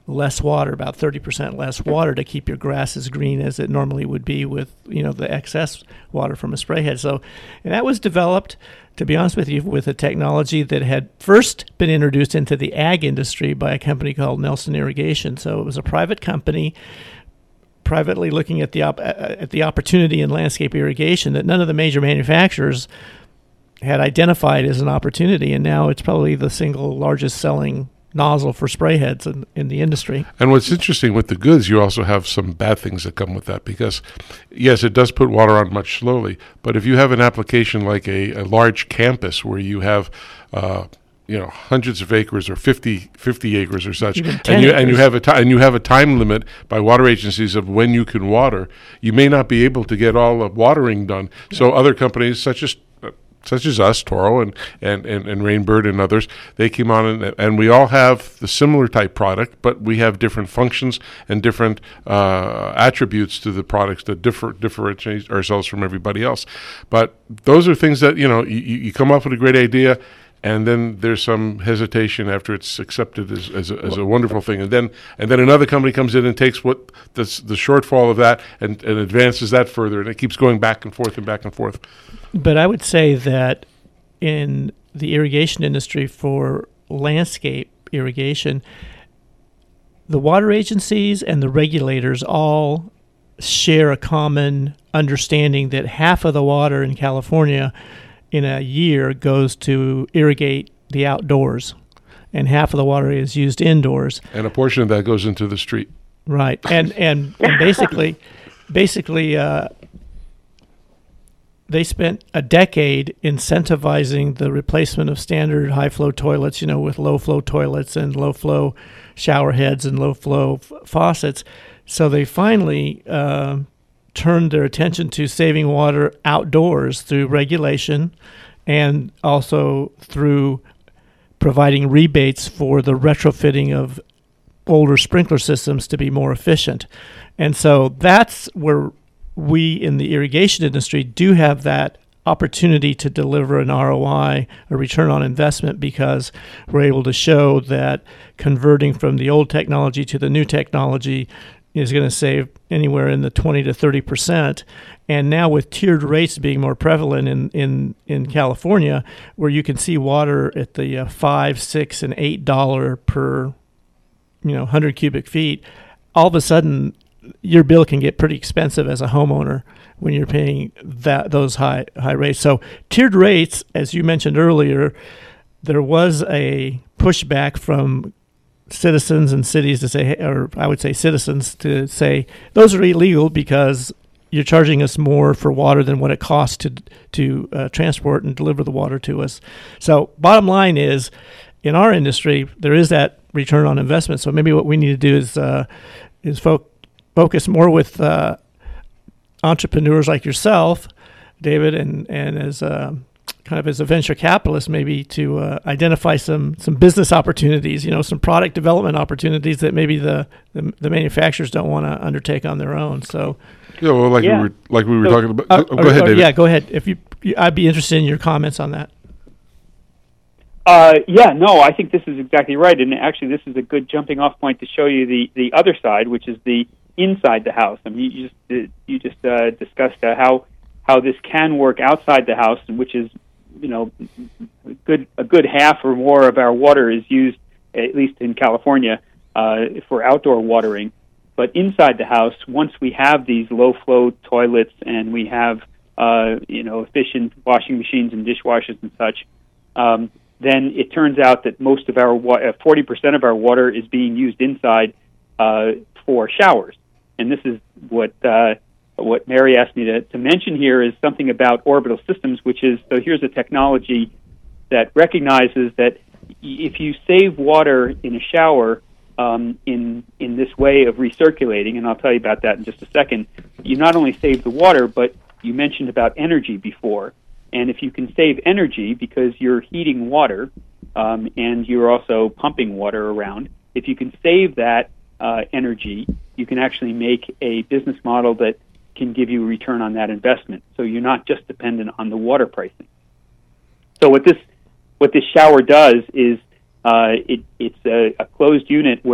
less water, about thirty percent less water, to keep your grass as green as it normally would be with, you know, the excess water from a spray head. So, and that was developed, to be honest with you, with a technology that had first been introduced into the ag industry by a company called Nelson Irrigation. So it was a private company, privately looking at the op- at the opportunity in landscape irrigation that none of the major manufacturers had identified as an opportunity, and now it's probably the single largest selling nozzle for spray heads in, in the industry. And what's interesting with the goods, you also have some bad things that come with that, because yes, it does put water on much slowly, but if you have an application like a, a large campus where you have uh, you know, hundreds of acres or fifty, fifty acres or such, and you and you have a ti- and you have a time limit by water agencies of when you can water, you may not be able to get all the watering done. Yeah. So other companies such as such as us, Toro and, and, and, and Rainbird and others, they came on, and, and we all have the similar type product, but we have different functions and different uh, attributes to the products that differ, differentiate ourselves from everybody else. But those are things that, you know, you, you come up with a great idea, and then there's some hesitation after it's accepted as, as, a, as a wonderful thing. And then and then another company comes in and takes what the, the shortfall of that and, and advances that further, and it keeps going back and forth and back and forth. But I would say that in the irrigation industry, for landscape irrigation, the water agencies and the regulators all share a common understanding that half of the water in California in a year goes to irrigate the outdoors, and half of the water is used indoors. And a portion of that goes into the street. Right. And and, and basically, basically, uh, they spent a decade incentivizing the replacement of standard high-flow toilets, you know, with low-flow toilets and low-flow shower heads and low-flow f- faucets. So they finally uh, turned their attention to saving water outdoors through regulation and also through providing rebates for the retrofitting of older sprinkler systems to be more efficient. And so that's where we in the irrigation industry do have that opportunity to deliver an R O I, a return on investment, because we're able to show that converting from the old technology to the new technology is going to save anywhere in the twenty to thirty percent. And now with tiered rates being more prevalent in, in, in California, where you can see water at the uh, five, six, and eight dollar per, you know, one hundred cubic feet, all of a sudden your bill can get pretty expensive as a homeowner when you're paying that those high high rates. So tiered rates, as you mentioned earlier, there was a pushback from citizens and cities to say, or I would say citizens to say, those are illegal because you're charging us more for water than what it costs to to uh, transport and deliver the water to us. So bottom line is, in our industry, there is that return on investment. So maybe what we need to do is uh, is fo- focus more with uh, entrepreneurs like yourself, David, and and as uh, kind of as a venture capitalist, maybe to uh, identify some some business opportunities, you know, some product development opportunities that maybe the the, the manufacturers don't want to undertake on their own. So, yeah, well, like yeah. we were like we were so, talking about. Uh, oh, go or, ahead, or, David. Yeah, go ahead. If you, I'd be interested in your comments on that. Uh, yeah, no, I think this is exactly right, and actually, this is a good jumping-off point to show you the, the other side, which is the inside the house. I mean, you just you just uh, discussed uh, how how this can work outside the house, which is, you know, a good a good half or more of our water is used, at least in California, uh, for outdoor watering. But inside the house, once we have these low-flow toilets and we have uh, you know efficient washing machines and dishwashers and such. Um, then it turns out that most of our wa- forty percent of our water is being used inside uh, for showers. And this is what uh, what Mary asked me to, to mention here is something about orbital systems, which is, so here's a technology that recognizes that if you save water in a shower um, in in this way of recirculating, and I'll tell you about that in just a second, you not only save the water, but you mentioned about energy before. And if you can save energy because you're heating water um, and you're also pumping water around, if you can save that uh, energy, you can actually make a business model that can give you a return on that investment. So you're not just dependent on the water pricing. So what this what this shower does is uh, it, it's a, a closed unit where it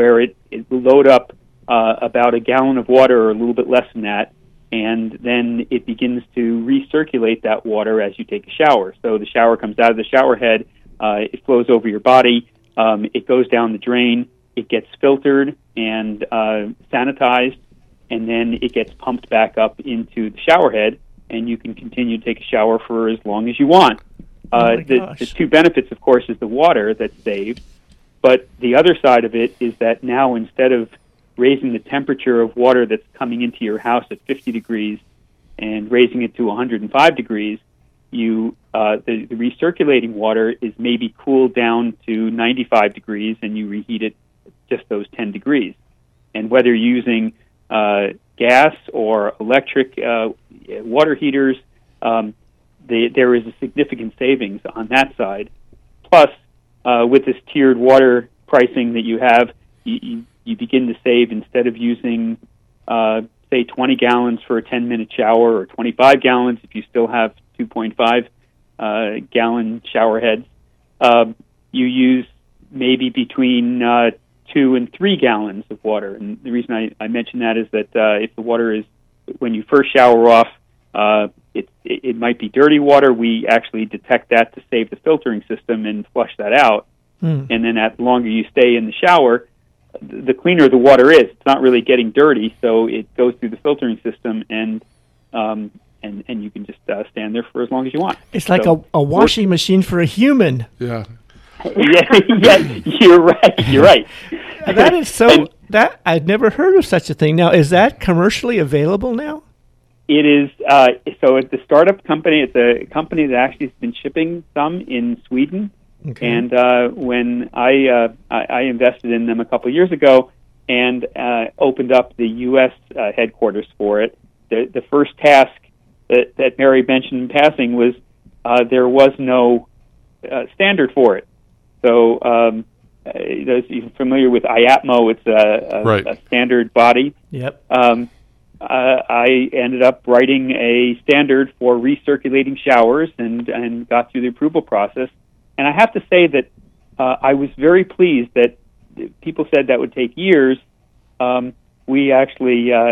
it will load up uh, about a gallon of water or a little bit less than that, and then it begins to recirculate that water as you take a shower. So the shower comes out of the shower head, uh, it flows over your body, um, it goes down the drain, it gets filtered and uh, sanitized, and then it gets pumped back up into the shower head, and you can continue to take a shower for as long as you want. Uh, oh the, the two benefits, of course, is the water that's saved, but the other side of it is that now instead of raising the temperature of water that's coming into your house at fifty degrees and raising it to one hundred five degrees, you uh, the, the recirculating water is maybe cooled down to ninety-five degrees, and you reheat it just those ten degrees. And whether you're using uh, gas or electric uh, water heaters, um, the, there is a significant savings on that side. Plus, uh, with this tiered water pricing that you have, you, you, you begin to save instead of using, uh, say, twenty gallons for a ten-minute shower or twenty-five gallons if you still have two point five uh, gallon shower heads. Uh, you use maybe between uh, two and three gallons of water. And the reason I, I mention that is that uh, if the water is, when you first shower off, uh, it, it, it might be dirty water. We actually detect that to save the filtering system and flush that out. Mm. And then at the longer you stay in the shower, the cleaner the water is. It's not really getting dirty, so it goes through the filtering system, and um, and, and you can just uh, stand there for as long as you want. It's like so, a, a washing machine for a human. Yeah. yeah, yeah, you're right. You're right. That is so. And that I'd never heard of such a thing. Now, is that commercially available now? It is. Uh, so, it's a startup company. It's a company that actually has been shipping some in Sweden. Okay. And uh, when I, uh, I I invested in them a couple of years ago and uh, opened up the U S uh, headquarters for it, the the first task that, that Mary mentioned in passing was uh, there was no uh, standard for it. So, um, uh, those you're familiar with I A T M O, it's a, a, right. a standard body. Yep. Um, uh, I ended up writing a standard for recirculating showers and, and got through the approval process. And I have to say that uh, I was very pleased that people said that would take years. Um, we actually uh,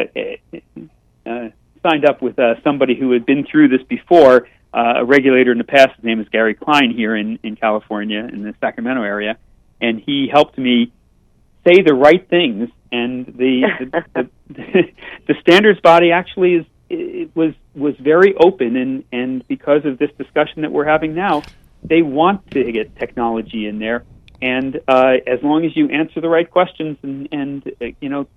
uh, signed up with uh, somebody who had been through this before, uh, a regulator in the past. His name is Gary Klein here in, in California, in the Sacramento area. And he helped me say the right things. And the the, the, the standards body actually is it was was very open. And, and because of this discussion that we're having now, they want to get technology in there, and uh, as long as you answer the right questions and, and uh, you know,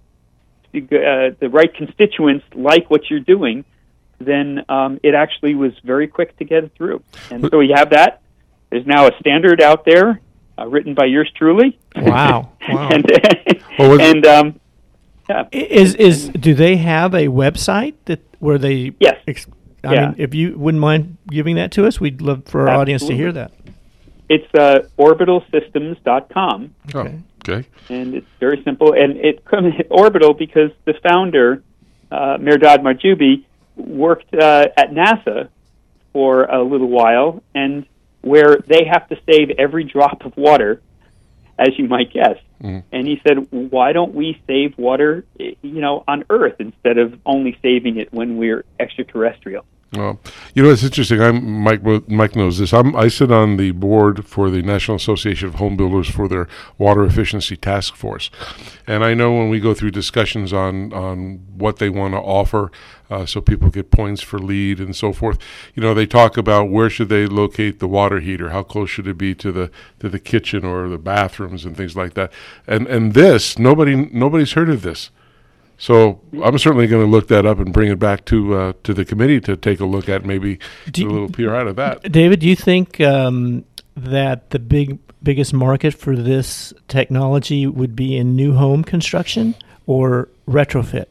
uh, the right constituents like what you're doing, then um, it actually was very quick to get it through. And so we have that. There's now a standard out there uh, written by yours truly. Wow! wow. and well, and um, yeah. Is is do they have a website that where they yes. Ex- I yeah. mean, if you wouldn't mind giving that to us, we'd love for our Absolutely. audience to hear that. It's uh, orbital systems dot com. Okay. Oh, okay. And it's very simple. And it comes Orbital because the founder, uh, Mehrdad Mahjoubi, worked uh, at NASA for a little while, and where they have to save every drop of water, as you might guess. Mm. And he said, why don't we save water, you know, on Earth instead of only saving it when we're extraterrestrial? Well, you know, it's interesting. I'm Mike. Mike knows this. I'm. I sit on the board for the National Association of Home Builders for their Water Efficiency Task Force, and I know when we go through discussions on on what they want to offer, uh, so people get points for LEED and so forth. You know, they talk about where should they locate the water heater, how close should it be to the to the kitchen or the bathrooms and things like that. And and this nobody nobody's heard of this. So I'm certainly going to look that up and bring it back to uh, to the committee to take a look at, maybe do a little peer out of that. David, do you think um, that the big biggest market for this technology would be in new home construction or retrofit?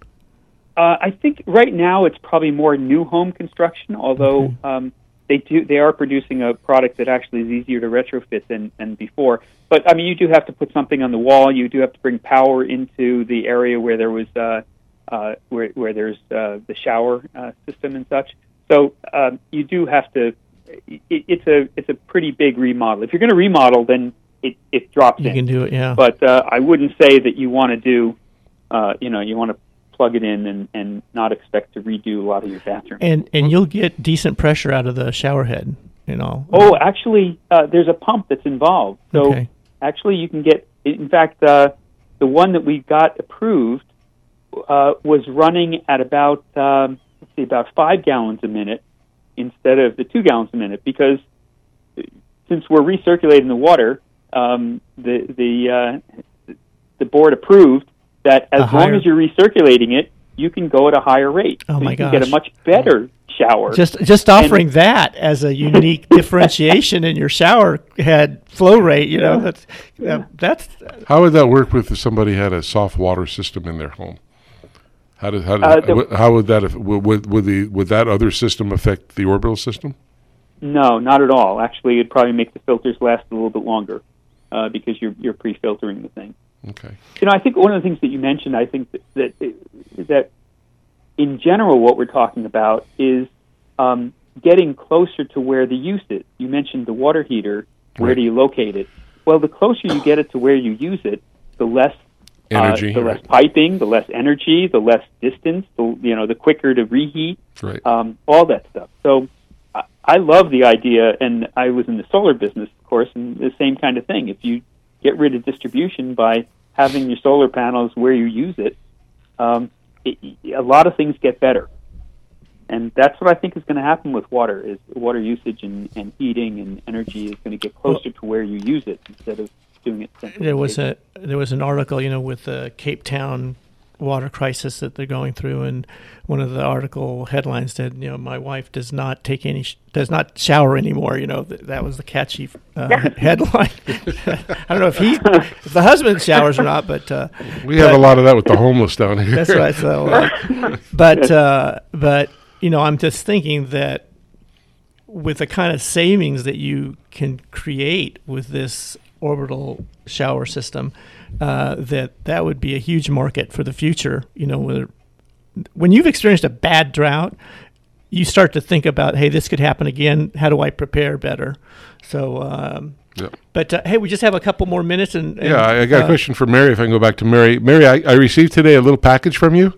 Uh, I think right now it's probably more new home construction, although okay. um, they do they are producing a product that actually is easier to retrofit than, than before. But, I mean, you do have to put something on the wall. You do have to bring power into the area where there was uh, uh, where where there's uh, the shower uh, system and such. So um, you do have to. It, it's a it's a pretty big remodel. If you're going to remodel, then it, it drops You in. can do it, yeah. But uh, I wouldn't say that you want to do, uh, you know, you want to plug it in and, and not expect to redo a lot of your bathroom. And and you'll get decent pressure out of the shower head, you know. Oh, actually, uh, there's a pump that's involved. So Okay. actually, you can get. In fact, uh, the one that we got approved uh, was running at about um, let's see, about five gallons a minute instead of the two gallons a minute, because since we're recirculating the water, um, the the uh, the board approved that as A long higher- as you're recirculating it, you can go at a higher rate. Oh, so my you can get a gosh. much better shower. Just just offering that as a unique differentiation in your shower head flow rate, you know, that's uh, that's How would that work with if somebody had a soft water system in their home? How did how did, Uh, the- wh- how would that aff- would, would would the would that other system affect the orbital system? No, not at all. Actually, it'd probably make the filters last a little bit longer uh, because you're you're pre-filtering the thing. Okay. You know, I think one of the things that you mentioned, I think that that, that in general, what we're talking about is um, getting closer to where the use is. You mentioned the water heater. Where Right. do you locate it? Well, the closer you get it to where you use it, the less Energy, uh, the right. less piping, the less energy, the less distance. The, you know, the quicker to reheat. Right. Um, all that stuff. So I, I love the idea, and I was in the solar business, of course, and the same kind of thing. If you get rid of distribution by having your solar panels where you use it, um, it a lot of things get better. And that's what I think is going to happen with water, is water usage and, and heating and energy is going to get closer to where you use it instead of doing it centrally. there was a there was an article, you know, with the Cape Town water crisis that they're going through, and one of the article headlines said, you know, my wife does not take any sh- does not shower anymore. You know, th- that was the catchy uh, headline. I don't know if he if the husband showers or not, but uh, We have a lot of that with the homeless down here. that's right. So, uh, but uh, but you know, I'm just thinking that with the kind of savings that you can create with this orbital shower system, uh, that that would be a huge market for the future. You know, where, when you've experienced a bad drought, you start to think about, hey, this could happen again. How do I prepare better? So. Um, Yeah. But uh, hey, we just have a couple more minutes, and, and Yeah, I, I got a uh, question for Mary. If I can go back to Mary. Mary, I, I received today a little package from you.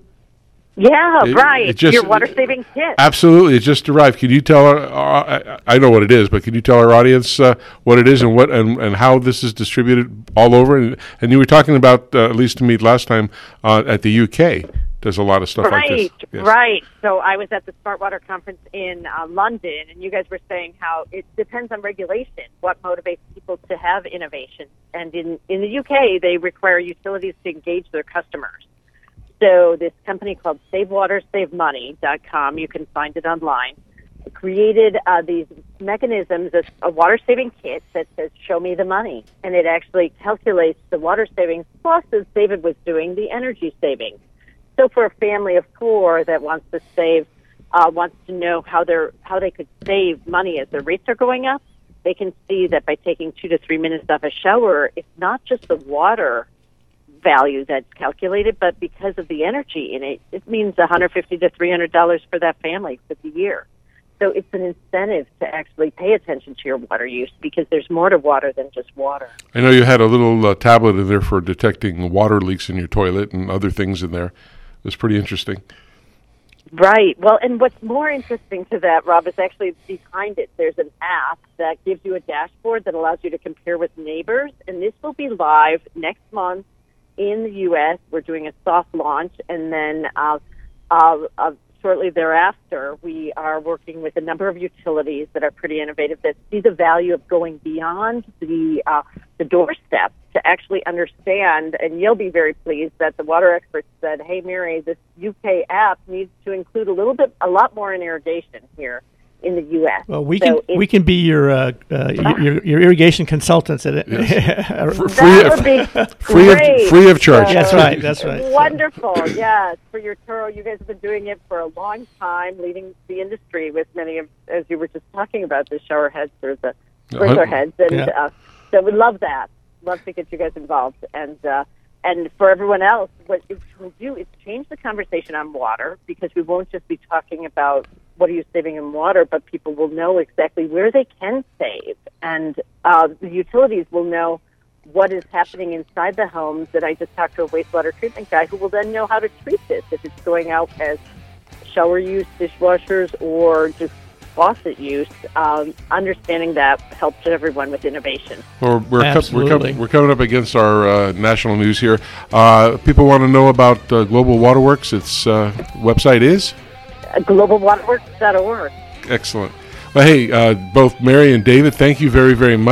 Yeah, It- right. it just- Your water saving kit. Absolutely, it just arrived. Can you tell our? Uh, I I know what it is, but can you tell our audience uh, what it is and what and, and how this is distributed all over? And, and you were talking about, uh, at least to me last time, uh, at the U K. There's a lot of stuff like this. Right, Yes. right. So I was at the Smart Water Conference in uh, London, and you guys were saying how it depends on regulation, what motivates people to have innovation. And in, in the U K, they require utilities to engage their customers. So this company called Save Water Save Money dot com, you can find it online, created uh, these mechanisms, a, a water-saving kit that says, show me the money. And it actually calculates the water savings plus, as David was doing, the energy savings. So for a family of four that wants to save, uh, wants to know how they're how they could save money as their rates are going up, they can see that by taking two to three minutes off a shower, it's not just the water value that's calculated, but because of the energy in it, it means one hundred fifty to three hundred dollars for that family for the year. So it's an incentive to actually pay attention to your water use, because there's more to water than just water. I know you had a little uh, tablet in there for detecting water leaks in your toilet and other things in there. It was pretty interesting. Right. Well, and what's more interesting to that, Rob, is actually behind it. There's an app that gives you a dashboard that allows you to compare with neighbors, and this will be live next month in the U S. We're doing a soft launch, and then uh, uh, uh, shortly thereafter, we are working with a number of utilities that are pretty innovative that see the value of going beyond the uh, the doorstep to actually understand, and you'll be very pleased that the water experts said, hey, Mary, this U K app needs to include a little bit, a lot more in irrigation here in the U S. Well, we So can we can be your uh, uh, your, your irrigation consultants at it. For free, That of, would be free great. of free of charge. That's right. That's right. Wonderful. Yes, for your Turo, you guys have been doing it for a long time, leading the industry with many of, as you were just talking about, the shower heads or the sprinkler heads, and Yeah. uh, so we love that. Love to get you guys involved, and uh, and for everyone else, what it will do is change the conversation on water, because we won't just be talking about what are you saving in water, but people will know exactly where they can save, and uh, the utilities will know what is happening inside the homes, that I just talked to a wastewater treatment guy who will then know how to treat this if it's going out as shower use, dishwashers, or just faucet use. Um, understanding that helps everyone with innovation. Well, we're, co- we're, Absolutely. com- we're coming up against our uh, national news here. Uh, people want to know about uh, Global Waterworks. Its uh, website is? Uh, global waterworks dot org. Excellent. Well, hey, uh, both Mary and David, thank you very, very much.